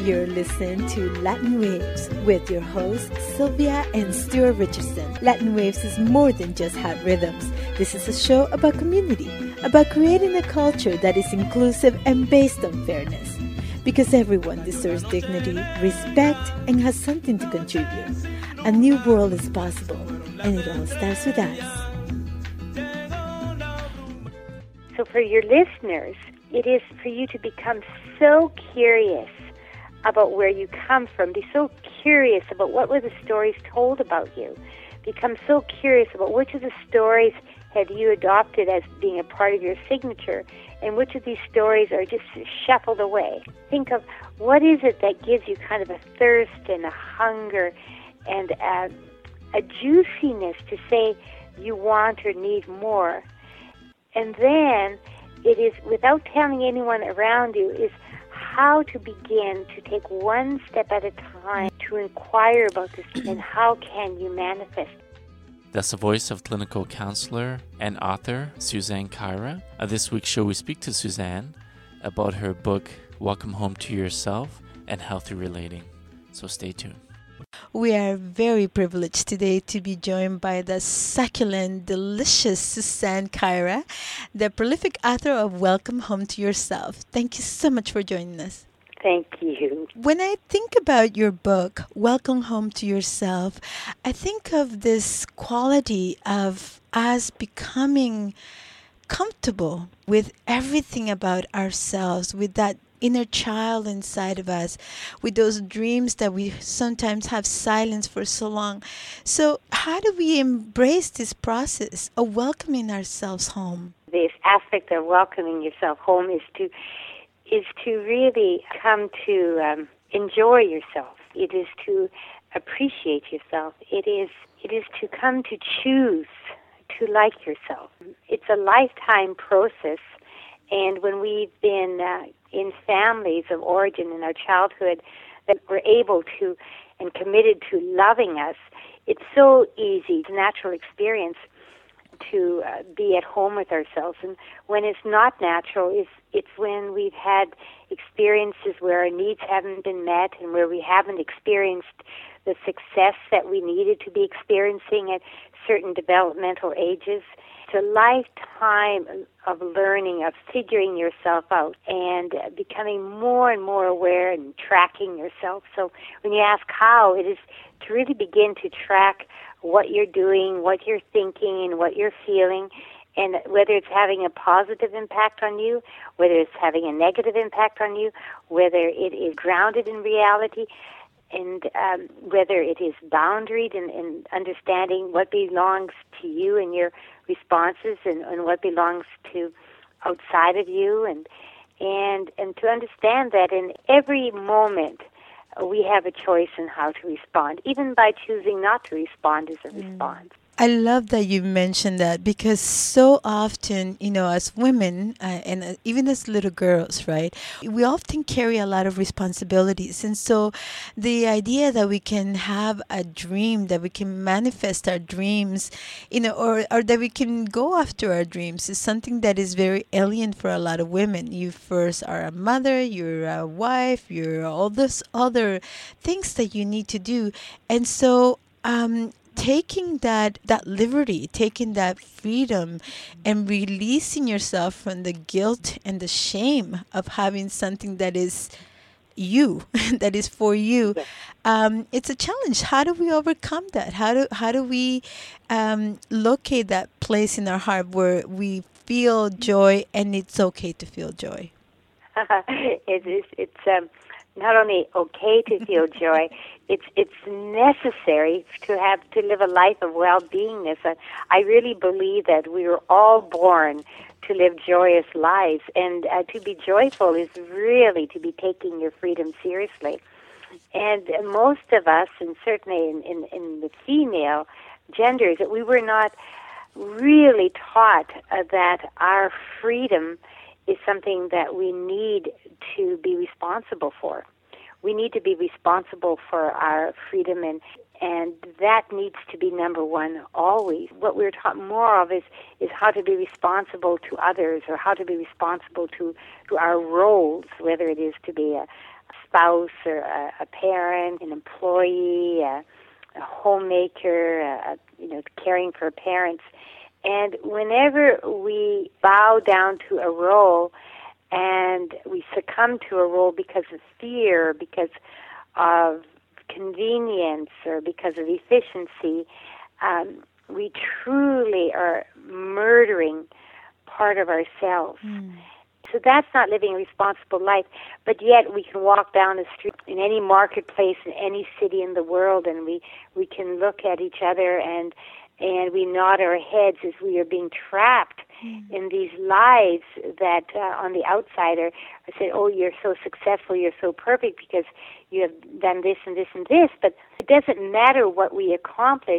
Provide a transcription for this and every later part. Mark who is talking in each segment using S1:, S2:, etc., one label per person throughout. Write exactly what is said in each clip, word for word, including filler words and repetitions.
S1: You're listening to Latin Waves with your hosts, Sylvia and Stuart Richardson. Latin Waves is more than just hot rhythms. This is a show about community, about creating a culture that is inclusive and based on fairness. Because everyone deserves dignity, respect, and has something to contribute. A new world is possible, and it all starts with us.
S2: So for your listeners, it is for you to become so curious about where you come from. Be so curious about what were the stories told about you. Become so curious about which of the stories have you adopted as being a part of your signature, and which of these stories are just shuffled away. Think of what is it that gives you kind of a thirst and a hunger and a, a juiciness to say you want or need more. And then it is, without telling anyone around you, is how to begin to take one step at a time to inquire about this and how can you manifest.
S3: That's the voice of clinical counselor and author Suzanne Caira. On this week's show, we speak to Suzanne about her book, Welcome Home to Yourself and Healthy Relating. So stay tuned.
S1: We are very privileged today to be joined by the succulent, delicious Suzanne Caira, the prolific author of Welcome Home to Yourself. Thank you so much for joining us.
S2: Thank you.
S1: When I think about your book, Welcome Home to Yourself, I think of this quality of us becoming comfortable with everything about ourselves, with that inner child inside of us, with those dreams that we sometimes have silenced for so long. So how do we embrace this process of welcoming ourselves home?
S2: This aspect of welcoming yourself home is to is to really come to um, enjoy yourself. It is to appreciate yourself. It is it is to come to choose to like yourself. It's a lifetime process, and when we've been uh, in families of origin in our childhood that were able to and committed to loving us, it's so easy, it's a natural experience to uh, be at home with ourselves. And when it's not natural, it's, it's when we've had experiences where our needs haven't been met and where we haven't experienced the success that we needed to be experiencing at certain developmental ages. It's a lifetime of learning, of figuring yourself out and becoming more and more aware and tracking yourself. So when you ask how, it is to really begin to track what you're doing, what you're thinking, and what you're feeling, and whether it's having a positive impact on you, whether it's having a negative impact on you, whether it is grounded in reality, and um, whether it is boundaried in, in understanding what belongs to you and your responses and, and what belongs to outside of you, and and and to understand that in every moment uh, we have a choice in how to respond, even by choosing not to respond as a mm. response.
S1: I love that you mentioned that, because so often, you know, as women uh, and uh, even as little girls, right, we often carry a lot of responsibilities. And so the idea that we can have a dream, that we can manifest our dreams, you know, or, or that we can go after our dreams is something that is very alien for a lot of women. You first are a mother, you're a wife, you're all those other things that you need to do. And so, um, taking that that liberty, taking that freedom, and releasing yourself from the guilt and the shame of having something that is you, that is for you,
S2: yes.
S1: um, it's a challenge. How do we overcome that? How do how do we um, locate that place in our heart where we feel joy, and it's okay to feel joy?
S2: it is. It's um, not only okay to feel joy. It's it's necessary to have to live a life of well-beingness. I, I really believe that we were all born to live joyous lives, and uh, to be joyful is really to be taking your freedom seriously. And uh, most of us, and certainly in, in, in the female genders, that we were not really taught uh, that our freedom is something that we need to be responsible for. We need to be responsible for our freedom, and and that needs to be number one always. What we're taught more of is, is how to be responsible to others, or how to be responsible to, to our roles, whether it is to be a spouse or a, a parent, an employee, a, a homemaker, a, you know, caring for parents. And whenever we bow down to a role and we succumb to a role because of fear, because of convenience, or because of efficiency, um, we truly are murdering part of ourselves. Mm. So that's not living a responsible life. But yet we can walk down the street in any marketplace in any city in the world, and we, we can look at each other and and we nod our heads as we are being trapped mm. in these lives that uh, on the outside are, are saying, oh, you're so successful, you're so perfect because you have done this and this and this. But it doesn't matter what we accomplish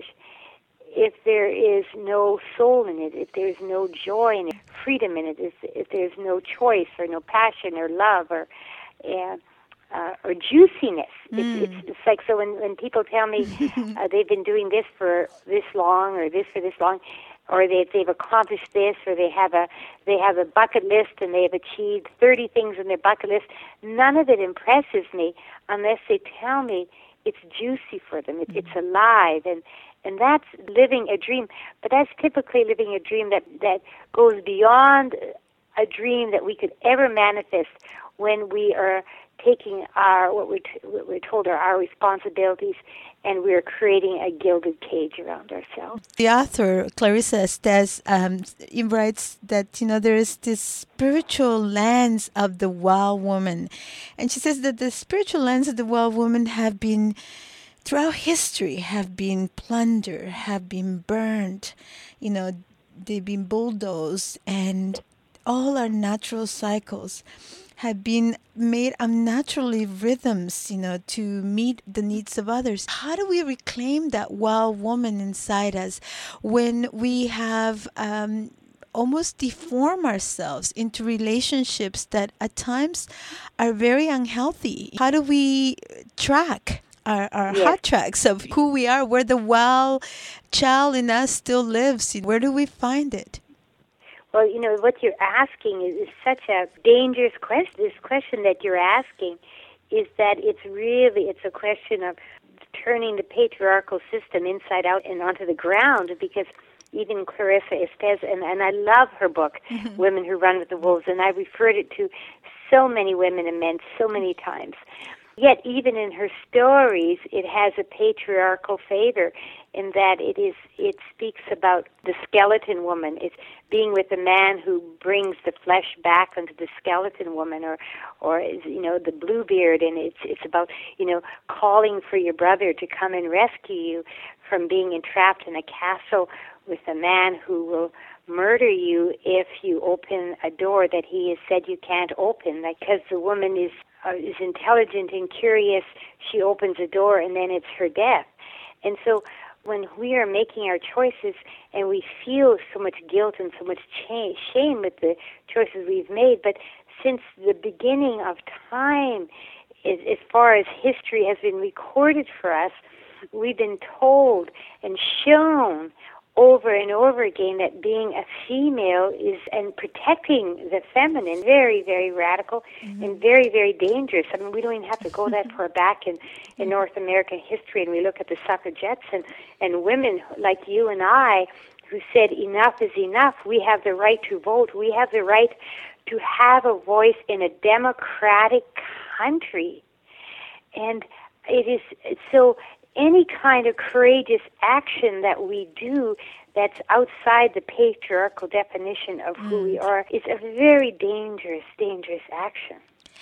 S2: if there is no soul in it, if there's no joy in it, freedom in it, if, if there's no choice or no passion or love or uh, uh, or juiciness. Mm. It's, it's, it's like, so when, when people tell me uh, they've been doing this for this long or this for this long, or they, they've accomplished this, or they have a they have a bucket list and they have achieved thirty things in their bucket list, none of it impresses me unless they tell me it's juicy for them, it, mm. it's alive, and And that's living a dream. But that's typically living a dream that, that goes beyond a dream that we could ever manifest when we are taking our what we're, t- what we're told are our responsibilities, and we're creating a gilded cage around ourselves.
S1: The author, Clarissa Estes, um, writes that, you know, there is this spiritual lens of the wild woman. And she says that the spiritual lens of the wild woman have been throughout history, have been plundered, have been burned, you know, they've been bulldozed, and all our natural cycles have been made unnaturally rhythms, you know, to meet the needs of others. How do we reclaim that wild woman inside us when we have um, almost deform ourselves into relationships that at times are very unhealthy? How do we track our, our yes. heart tracks of who we are, where the wild child in us still lives? Where do we find it?
S2: Well, you know, what you're asking is, is such a dangerous question. This question that you're asking is that it's really, it's a question of turning the patriarchal system inside out and onto the ground, because even Clarissa Estes, and, and I love her book, mm-hmm. Women Who Run with the Wolves, and I referred it to so many women and men so many times. Yet even in her stories, it has a patriarchal favor in that it is it speaks about the skeleton woman. It's being with a man who brings the flesh back onto the skeleton woman, or, or you know, the Bluebeard, and it's it's about, you know, calling for your brother to come and rescue you from being entrapped in a castle with a man who will murder you if you open a door that he has said you can't open, because the woman is uh, is intelligent and curious. She opens a door, and then it's her death. And so when we are making our choices and we feel so much guilt and so much cha- shame with the choices we've made, but since the beginning of time, as, as far as history has been recorded for us, we've been told and shown over and over again that being a female is, and protecting the feminine, very, very radical mm-hmm. and very, very dangerous. I mean, we don't even have to go that far back in, in North American history, and we look at the suffragettes and, and women like you and I who said enough is enough. We have the right to vote. We have the right to have a voice in a democratic country. And it is so... any kind of courageous action that we do that's outside the patriarchal definition of who mm. we are is a very dangerous, dangerous action.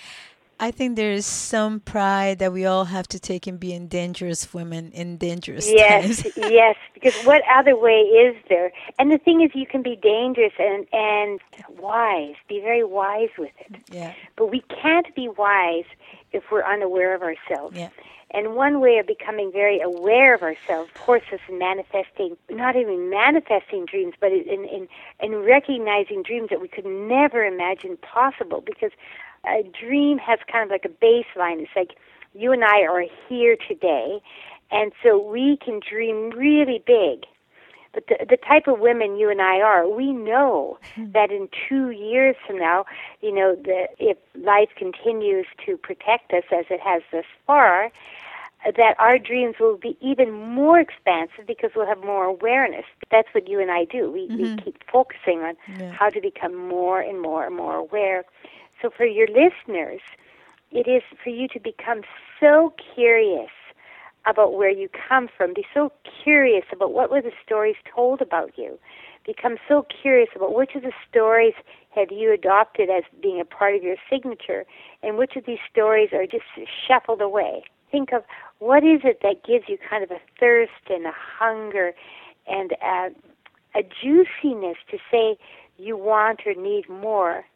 S1: I think there is some pride that we all have to take in being dangerous women in dangerous
S2: yes,
S1: times.
S2: Yes, because what other way is there? And the thing is, you can be dangerous and, and wise, be very wise with it.
S1: Yeah. But
S2: we can't be wise if we're unaware of ourselves.
S1: Yeah.
S2: And one way of becoming very aware of ourselves, of course, is manifesting, not even manifesting dreams, but in, in, in recognizing dreams that we could never imagine possible. Because a dream has kind of like a baseline. It's like you and I are here today, and so we can dream really big. But the, the type of women you and I are, we know mm-hmm. that in two years from now, you know, the, if life continues to protect us as it has thus far, that our dreams will be even more expansive because we'll have more awareness. That's what you and I do. We, mm-hmm. we keep focusing on yeah. how to become more and more and more aware. So for your listeners, it is for you to become so curious about where you come from. Be so curious about what were the stories told about you. Become so curious about which of the stories have you adopted as being a part of your signature, and which of these stories are just shuffled away. Think of what is it that gives you kind of a thirst and a hunger and a, a juiciness to say you want or need more.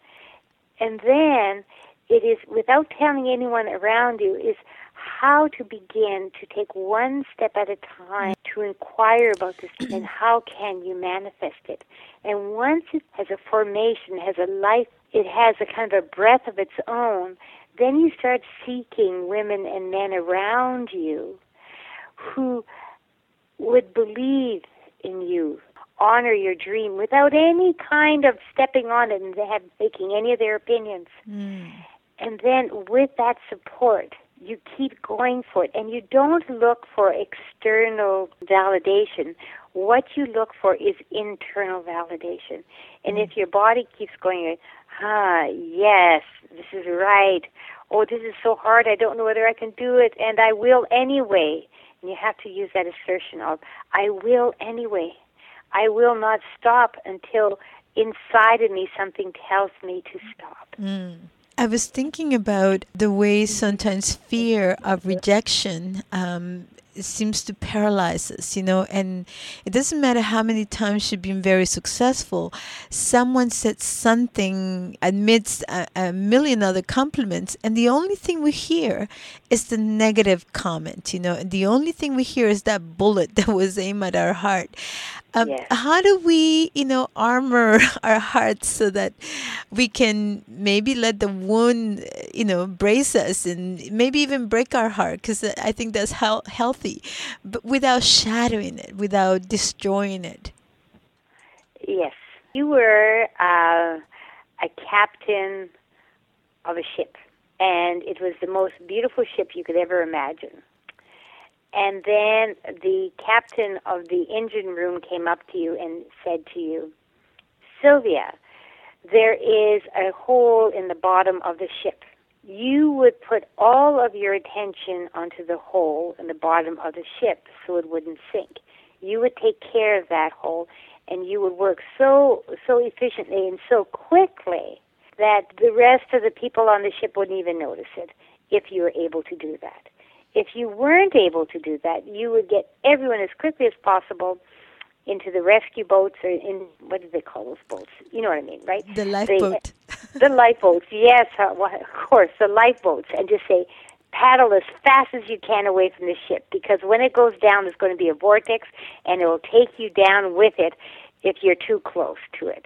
S2: And then it is, without telling anyone around you, is how to begin to take one step at a time to inquire about this and how can you manifest it. And once it has a formation, has a life, it has a kind of a breath of its own, then you start seeking women and men around you who would believe in you, honor your dream without any kind of stepping on it and have, making any of their opinions. Mm. And then with that support, you keep going for it. And you don't look for external validation. What you look for is internal validation. And mm. if your body keeps going, ah, yes, this is right. Oh, this is so hard. I don't know whether I can do it, and I will anyway. And you have to use that assertion of, I will anyway. I will not stop until inside of me something tells me to stop.
S1: Mm. I was thinking about the way sometimes fear of rejection um, seems to paralyze us, you know, and it doesn't matter how many times you've been very successful. Someone said something amidst a, a million other compliments, and the only thing we hear is the negative comment, you know, and the only thing we hear is that bullet that was aimed at our heart. Um,
S2: yes.
S1: How do we, you know, armor our hearts so that we can maybe let the wound, you know, brace us and maybe even break our heart? Because I think that's how healthy, but without shattering it, without destroying it.
S2: Yes. You were uh, a captain of a ship, and it was the most beautiful ship you could ever imagine. And then the captain of the engine room came up to you and said to you, Sylvia, there is a hole in the bottom of the ship. You would put all of your attention onto the hole in the bottom of the ship so it wouldn't sink. You would take care of that hole, and you would work so so efficiently and so quickly that the rest of the people on the ship wouldn't even notice it if you were able to do that. If you weren't able to do that, you would get everyone as quickly as possible into the rescue boats, or in, what do they call those boats? You know what I mean, right?
S1: The lifeboat.
S2: The lifeboats, yes, uh, well, of course, the lifeboats, and just say, paddle as fast as you can away from the ship, because when it goes down, there's going to be a vortex, and it will take you down with it if you're too close to it.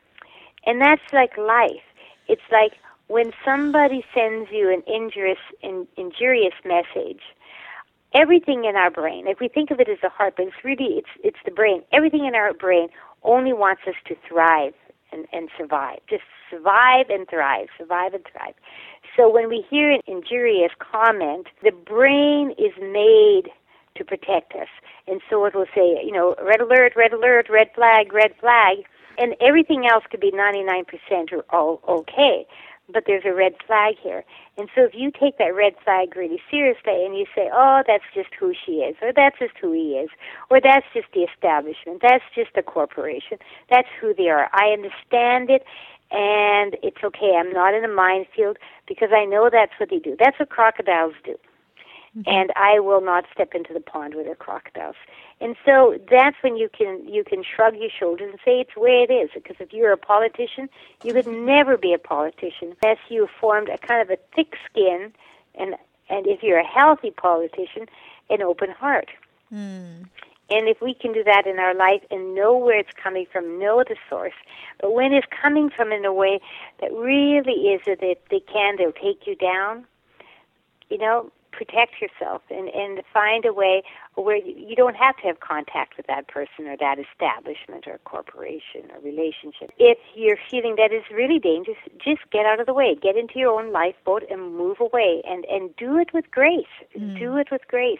S2: And that's like life. It's like, when somebody sends you an injurious, in, injurious message, everything in our brain, if we think of it as a heart, but it's really, it's it's the brain, everything in our brain only wants us to thrive and, and survive. Just survive and thrive, survive and thrive. So when we hear an injurious comment, the brain is made to protect us. And so it will say, you know, red alert, red alert, red flag, red flag, and everything else could be ninety-nine percent or all okay. But there's a red flag here. And so if you take that red flag really seriously and you say, oh, that's just who she is, or that's just who he is, or that's just the establishment, that's just the corporation, that's who they are. I understand it, and it's okay. I'm not in a minefield because I know that's what they do. That's what crocodiles do. Mm-hmm. And I will not step into the pond with the crocodiles. And so that's when you can you can shrug your shoulders and say it's the way it is. Because if you're a politician, you could never be a politician unless you formed a kind of a thick skin, and and if you're a healthy politician, an open heart. Mm. And if we can do that in our life and know where it's coming from, know the source, but when it's coming from in a way that really is that if they can, they'll take you down, you know, protect yourself and, and find a way where you don't have to have contact with that person or that establishment or corporation or relationship. If you're feeling that is really dangerous, just get out of the way. Get into your own lifeboat and move away, and, and do it with grace. Mm. Do it with grace.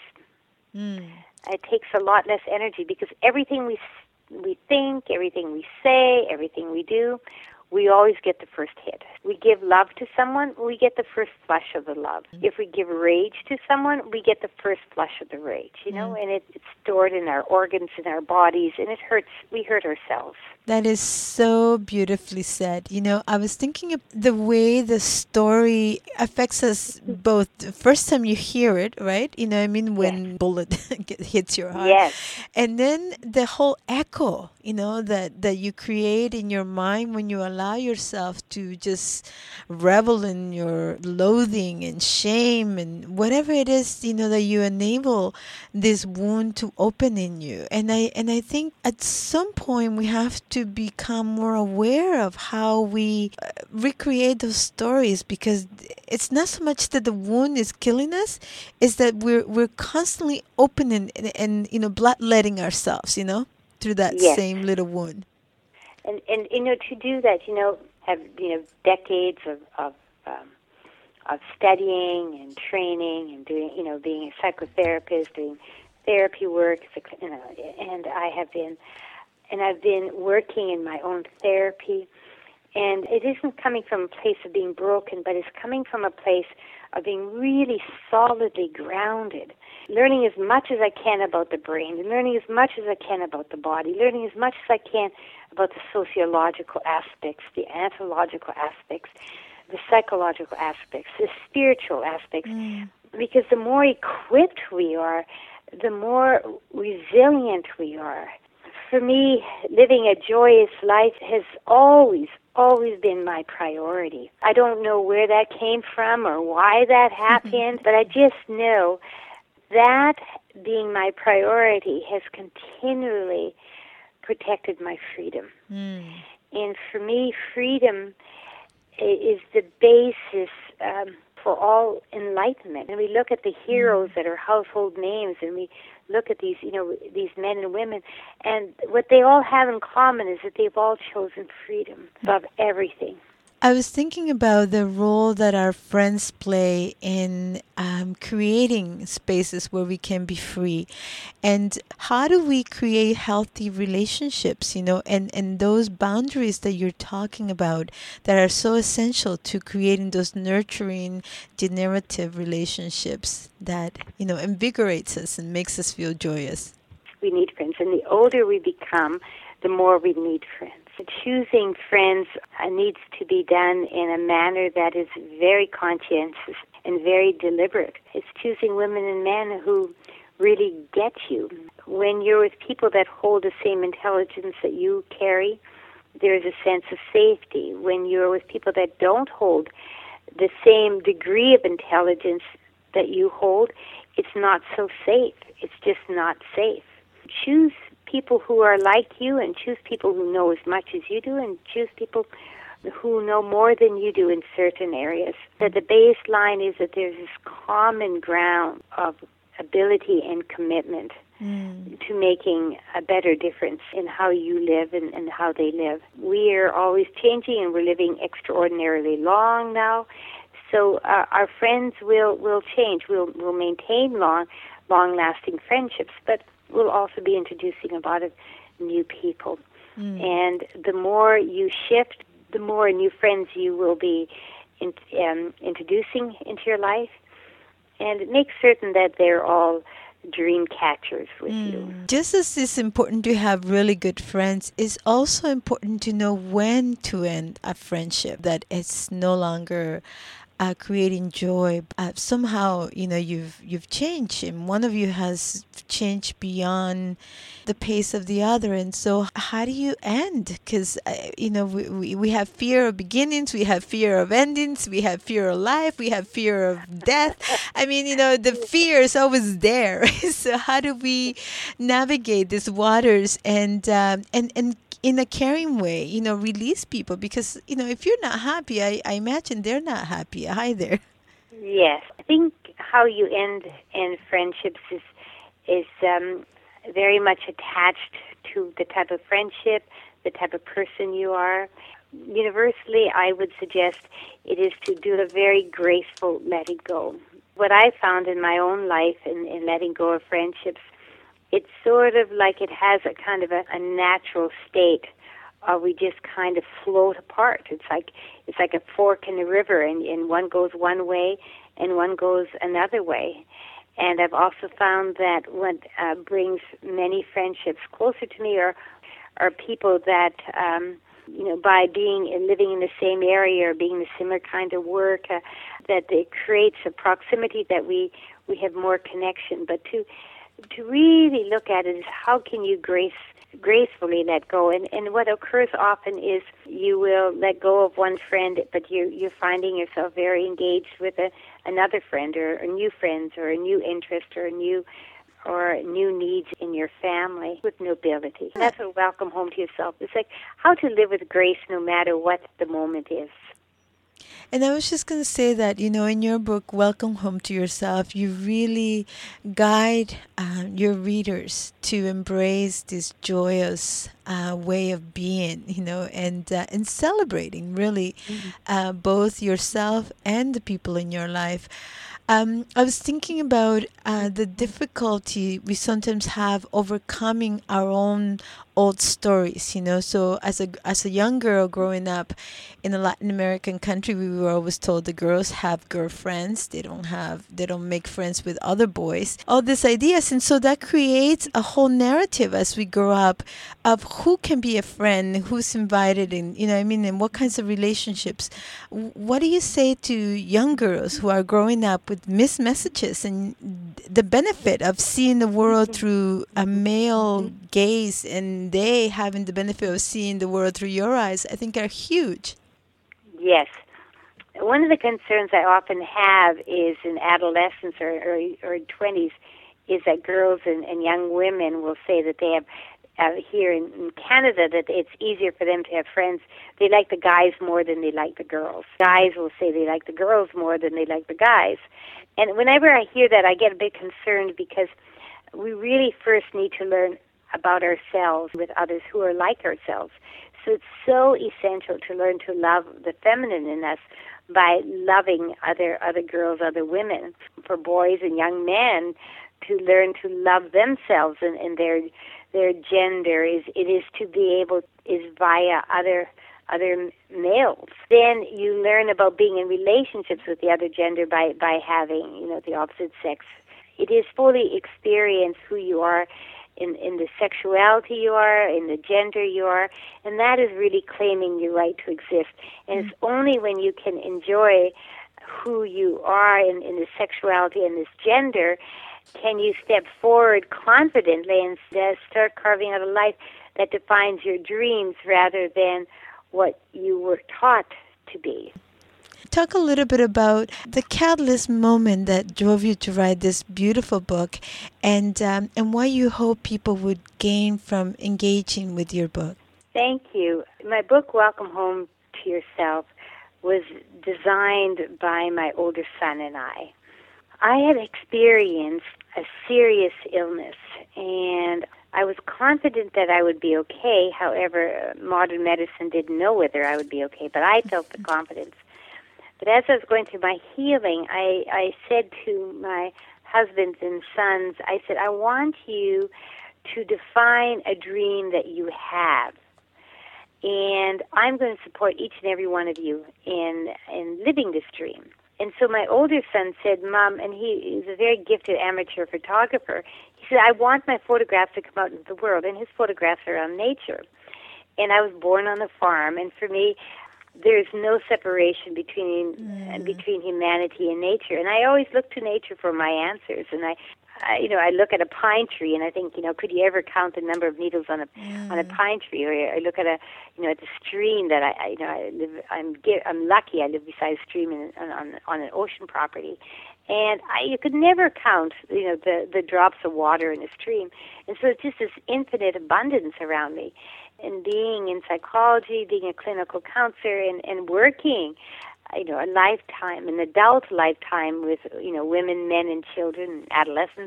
S2: Mm. It takes a lot less energy because everything we we think, everything we say, everything we do, we always get the first hit. We give love to someone, we get the first flush of the love. Mm. If we give rage to someone, we get the first flush of the rage, you know, mm. and it, it's stored in our organs, in our bodies, and it hurts. We hurt ourselves.
S1: That is so beautifully said. You know, I was thinking of the way the story affects us both. The first time you hear it, right? You know, I mean, when yes. bullet hits your heart.
S2: Yes.
S1: And then the whole echo, you know, that, that you create in your mind when you allow yourself to just revel in your loathing and shame and whatever it is, you know, that you enable this wound to open in you. And I and I think at some point we have to to become more aware of how we uh, recreate those stories, because it's not so much that the wound is killing us, it's that we're we're constantly opening and, and you know, bloodletting ourselves, you know, through that
S2: yes.
S1: same little wound.
S2: And and you know, to do that, you know, have you know decades of of um, of studying and training and doing, you know, being a psychotherapist, doing therapy work, you know, and I have been. And I've been working in my own therapy, and it isn't coming from a place of being broken, but it's coming from a place of being really solidly grounded, learning as much as I can about the brain, learning as much as I can about the body, learning as much as I can about the sociological aspects, the anthropological aspects, the psychological aspects, the spiritual aspects, mm. because the more equipped we are, the more resilient we are. For me, living a joyous life has always, always been my priority. I don't know where that came from or why that happened, but I just know that being my priority has continually protected my freedom. Mm. And for me, freedom is the basis um, for all enlightenment. And we look at the heroes that are household names, and we look at these, you know, these men and women, and what they all have in common is that they've all chosen freedom above everything.
S1: I was thinking about the role that our friends play in um, creating spaces where we can be free. And how do we create healthy relationships, you know, and, and those boundaries that you're talking about that are so essential to creating those nurturing, generative relationships that, you know, invigorates us and makes us feel joyous.
S2: We need friends. And the older we become, the more we need friends. Choosing friends uh, needs to be done in a manner that is very conscientious and very deliberate. It's choosing women and men who really get you. When you're with people that hold the same intelligence that you carry, there's a sense of safety. When you're with people that don't hold the same degree of intelligence that you hold, it's not so safe. It's just not safe. Choose people who are like you, and choose people who know as much as you do, and choose people who know more than you do in certain areas. That the baseline is that there's this common ground of ability and commitment mm. to making a better difference in how you live and, and how they live. We are always changing, and we're living extraordinarily long now. So uh, our friends will, will change. We'll, we'll maintain long, long-lasting friendships, but we'll also be introducing a lot of new people. Mm. And the more you shift, the more new friends you will be in, um, introducing into your life. And make certain that they're all dream catchers with mm. you.
S1: Just as it's important to have really good friends, it's also important to know when to end a friendship, that it's no longer Uh, creating joy. Uh, somehow, you know, you've you've changed, and one of you has changed beyond the pace of the other. And so, how do you end? Because uh, you know, we, we we have fear of beginnings, we have fear of endings, we have fear of life, we have fear of death. I mean, you know, the fear is always there. So, how do we navigate these waters and um, and and in a caring way, you know, release people? Because, you know, if you're not happy, I, I imagine they're not happy either.
S2: Yes. I think how you end end friendships is is um, very much attached to the type of friendship, the type of person you are. Universally, I would suggest it is to do a very graceful letting go. What I found in my own life in, in letting go of friendships, it's sort of like it has a kind of a, a natural state. Uh, we just kind of float apart. It's like it's like a fork in the river, and, and one goes one way and one goes another way. And I've also found that what uh, brings many friendships closer to me are are people that um, you know, by being and living in the same area or being the similar kind of work, uh, that it creates a proximity that we we have more connection. But to to really look at it is how can you grace gracefully let go, and and what occurs often is you will let go of one friend, but you you're finding yourself very engaged with a, another friend or, or new friends or a new interest or a new or new needs in your family with nobility. That's a welcome home to yourself. It's like how to live with grace no matter what the moment is.
S1: And I was just going to say that, you know, in your book, Welcome Home to Yourself, you really guide uh, your readers to embrace this joyous uh, way of being, you know, and uh, and celebrating, really, mm-hmm. uh, both yourself and the people in your life. Um, I was thinking about uh, the difficulty we sometimes have overcoming our own old stories, you know. So as a as a young girl growing up in a Latin American country, we were always told the girls have girlfriends. They don't have, they don't make friends with other boys. All these ideas. And so that creates a whole narrative as we grow up of who can be a friend, who's invited in, you know what I mean, and what kinds of relationships. What do you say to young girls who are growing up with missed messages and the benefit of seeing the world through a male gaze and they having the benefit of seeing the world through your eyes, I think are huge.
S2: Yes. One of the concerns I often have is in adolescence or, or, or twenties is that girls and, and young women will say that they have, uh, here in, in Canada, that it's easier for them to have friends. They like the guys more than they like the girls. Guys will say they like the girls more than they like the guys. And whenever I hear that, I get a bit concerned because we really first need to learn about ourselves with others who are like ourselves. So it's so essential to learn to love the feminine in us by loving other other girls, other women. For boys and young men to learn to love themselves and, and their their gender is it is to be able is via other other males. Then you learn about being in relationships with the other gender by, by having, you know, the opposite sex. It is fully experience who you are in, in the sexuality you are, in the gender you are, and that is really claiming your right to exist. And mm-hmm. it's only when you can enjoy who you are in, in the sexuality and this gender can you step forward confidently and start carving out a life that defines your dreams rather than what you were taught to be.
S1: Talk a little bit about the catalyst moment that drove you to write this beautiful book and um, and why you hope people would gain from engaging with your book.
S2: Thank you. My book, Welcome Home to Yourself, was designed by my older son and I. I had experienced a serious illness, and I was confident that I would be okay. However, modern medicine didn't know whether I would be okay, but I felt the confidence. But as I was going through my healing, I, I said to my husbands and sons, I said, I want you to define a dream that you have. And I'm going to support each and every one of you in in living this dream. And so my older son said, Mom, and he is a very gifted amateur photographer, he said, I want my photographs to come out into the world, and his photographs are on nature. And I was born on a farm, and for me, there's no separation between mm. between humanity and nature. And I always look to nature for my answers. And I, I, you know, I look at a pine tree and I think, you know, could you ever count the number of needles on a mm. on a pine tree? Or I look at a, you know, at the stream that I, I you know, I live. I'm I'm lucky. I live beside a stream in, on on an ocean property, and I you could never count, you know, the the drops of water in a stream. And so it's just this infinite abundance around me. And being in psychology, being a clinical counselor, and, and working you know, a lifetime, an adult lifetime with, you know, women, men, and children, adolescents,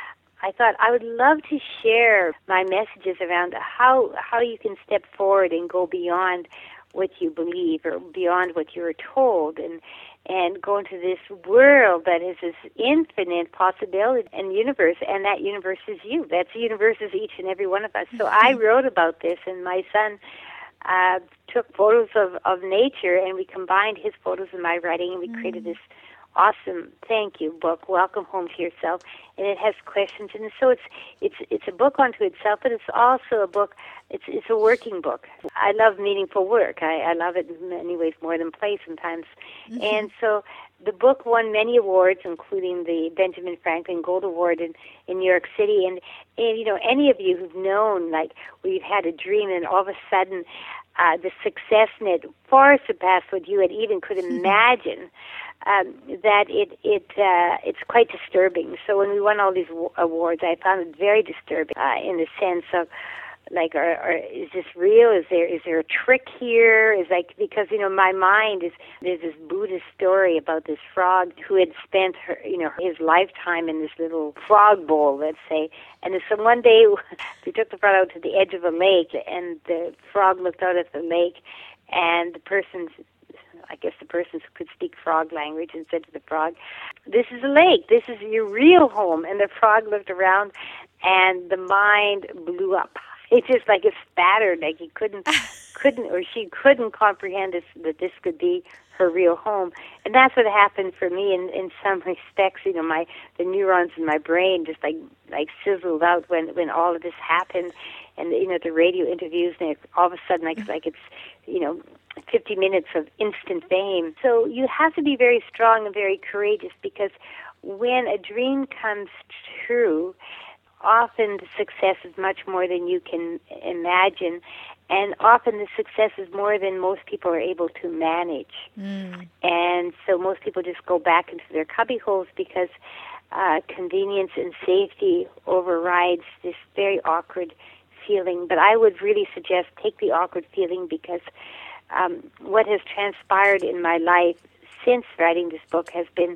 S2: I thought I would love to share my messages around how how you can step forward and go beyond what you believe or beyond what you were told, and and go into this world that is this infinite possibility and universe, and that universe is you. That universe is each and every one of us. So I wrote about this, and my son uh, took photos of, of nature, and we combined his photos and my writing, and we mm. created this awesome thank you book, Welcome Home to Yourself, and it has questions, and so it's it's it's a book unto itself, but it's also a book. It's it's a working book. I love meaningful work. I, I love it in many ways more than play sometimes, mm-hmm. and so the book won many awards, including the Benjamin Franklin Gold Award in, in New York City, and and you know any of you who've known like where you've had a dream and all of a sudden uh, the success in it far surpassed what you had even could imagine. Um, that it it uh, it's quite disturbing. So when we won all these w- awards, I found it very disturbing uh, in the sense of like, are, are, is this real? Is there is there a trick here? Is like because you know my mind is there's this Buddhist story about this frog who had spent her you know his lifetime in this little frog bowl, let's say, and so one day we took the frog out to the edge of a lake, and the frog looked out at the lake, and the person's I guess the person could speak frog language and said to the frog, "This is a lake. This is your real home." And the frog looked around, and the mind blew up. It just like it spattered, like he couldn't, couldn't, or she couldn't comprehend this, that this could be her real home. And that's what happened for me in, in some respects. You know, my the neurons in my brain just like like sizzled out when when all of this happened, and you know the radio interviews, and it, all of a sudden like like it's you know. fifty minutes of instant fame. So you have to be very strong and very courageous, because when a dream comes true, often the success is much more than you can imagine, and often the success is more than most people are able to manage. Mm. And so most people just go back into their cubby holes because uh, convenience and safety overrides this very awkward feeling. But I would really suggest take the awkward feeling, because Um, what has transpired in my life since writing this book has been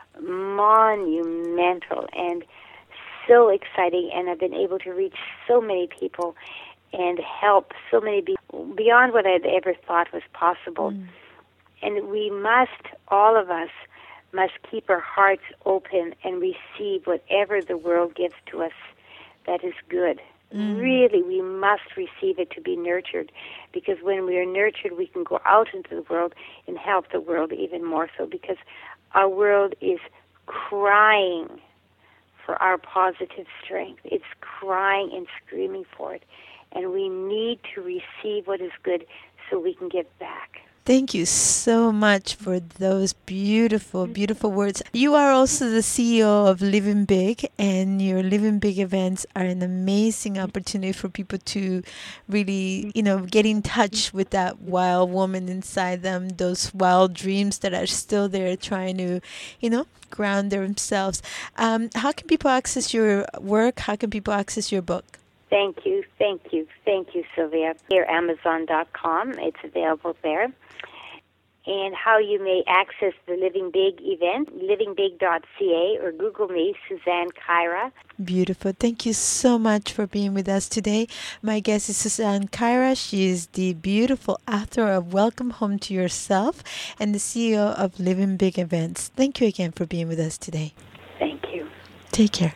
S2: monumental and so exciting, and I've been able to reach so many people and help so many people beyond what I'd ever thought was possible. Mm. And we must, all of us, must keep our hearts open and receive whatever the world gives to us that is good. Mm. Really, we must receive it to be nurtured, because when we are nurtured, we can go out into the world and help the world even more so, because our world is crying for our positive strength. It's crying and screaming for it, and we need to receive what is good so we can give back.
S1: Thank you so much for those beautiful, beautiful words. You are also the C E O of Living Big, and your Living Big events are an amazing opportunity for people to really, you know, get in touch with that wild woman inside them, those wild dreams that are still there trying to, you know, ground themselves. Um, how can people access your work? How can people access your book?
S2: Thank you, thank you, thank you, Sylvia. Here, Amazon dot com. It's available there. And how you may access the Living Big event, living big dot c a, or Google me, Suzanne Kyra.
S1: Beautiful. Thank you so much for being with us today. My guest is Suzanne Kyra. She is the beautiful author of Welcome Home to Yourself and the C E O of Living Big Events. Thank you again for being with us today.
S2: Thank you.
S1: Take care.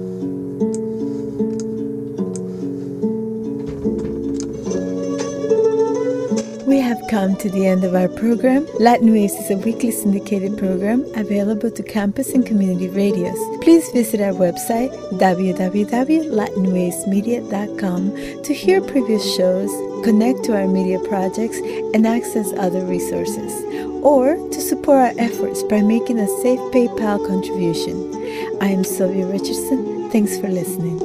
S1: We have come to the end of our program. Latin Waves is a weekly syndicated program available to campus and community radios. Please visit our website, w w w dot latin waves media dot com, to hear previous shows, connect to our media projects, and access other resources, or to support our efforts by making a safe PayPal contribution. I am Sylvia Richardson. Thanks for listening.